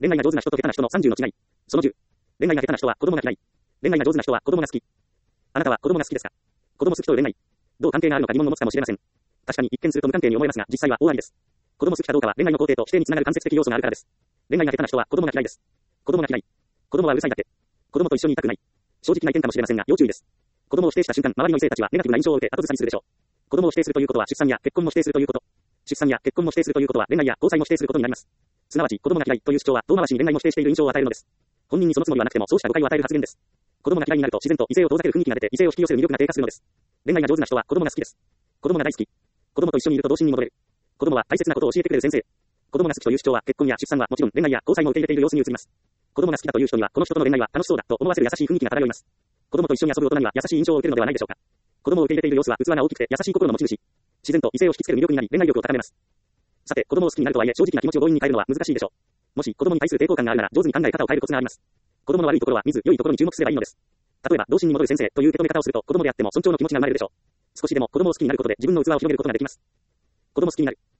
恋愛が上手な人と下手な人の30の違い。その10。恋愛が下手な人は子供が嫌い。恋愛が上手な人は子供が好き。あなたは子供が好きですか？子供好きと恋愛。どう関係があるのか疑問を持つかもしれません。確かに一見すると無関係に思えますが、実際は大ありです。子供好きかどうかは恋愛の肯定と否定につながる間接的要素があるからです。恋愛が下手な人は子供が嫌いです。子供が嫌い。子供はうるさいだけ。子供と一緒にいたくない。正直な意見かもしれませんが、要注意です。子供を否定した瞬間、周りの異性たちはネガティブな印象を受け後ずさりするでしょう。子供を否定するということは出産や結婚も否定するということ。出産や結婚も否定するということは恋愛や交際も否定することになります。すなわち子供が嫌いという主張は遠回しに恋愛も否定している印象を与えるのです。本人にそのつもりはなくてもそうした誤解を与える発言です。子供が嫌いになると自然と異性を遠ざける雰囲気が出て異性を引き寄せる魅力が低下するのです。恋愛が上手な人は子供が好きです。子供が大好き。子供と一緒にいると童心に戻れる。子供は大切なことを教えてくれる先生。子供が好きという主張は結婚や出産はもちろん恋愛や交際も受け入れている様子に移ります。子供が好きだという人にはこの人との恋愛は楽しそうだと思わせる優しい雰囲気が漂います。子供と一緒に遊ぶ大人には優しい印象を受けるのではないでしょうか。子供を受け入れている様子は器が大きくて優しい心の持ち主。自然と異性を引きつける魅力になり恋愛力を高めます。さて、子供を好きになるとはいえ正直な気持ちを強引に変えるのは難しいでしょう。もし子供に対する抵抗感があるなら上手に考え方を変えるコツがあります。子供の悪いところは見ず良いところに注目すればいいのです。例えば童心に戻る先生という受け止め方をすると子供であっても尊重の気持ちが生まれるでしょう。少しでも子供を好きになることで自分の器を広げることができます。子供好きになる。